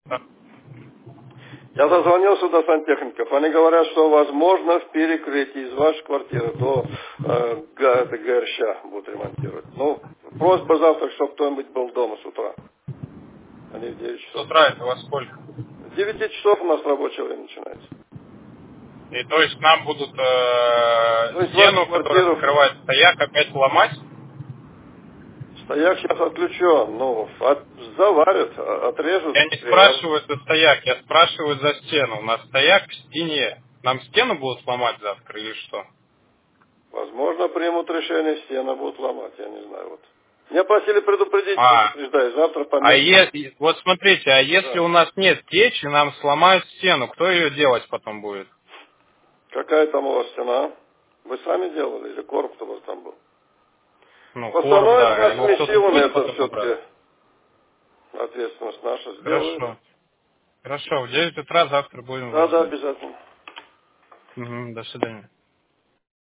Да. Я дозвонился до сантехников. Они говорят, что возможно в перекрытии из вашей квартиры до ГРЩ будут ремонтировать. Ну, просьба завтра, чтобы кто-нибудь был дома с утра. Они в 9 С часов. утра это во сколько? С 9 часов у нас рабочее время начинается. И то есть нам будут То есть вашу стену, которая квартиру закрывает стояк, опять ломать? стояк сейчас отключен. Ну, заварят, отрежут, Я не приварят. спрашиваю за стояк, я спрашиваю за стену. У нас стояк в стене. Нам стену будут сломать завтра или что? Возможно, примут решение, стены будут ломать, я не знаю. Вот. Меня просили предупредить, А, предупреждаю, завтра по а месту. если, вот смотрите, а если Да. у нас нет печи, нам сломают стену, кто ее делать потом будет? Какая там у вас стена? Вы сами делали или корпус у вас там был? Ну, В короб, основном это да. Его нашими кто-то силами, будет это потом убрать? все-таки ответственность наша сделает. Хорошо. Хорошо, в 9 утра завтра будем Да, вас да, ждать. обязательно. До свидания.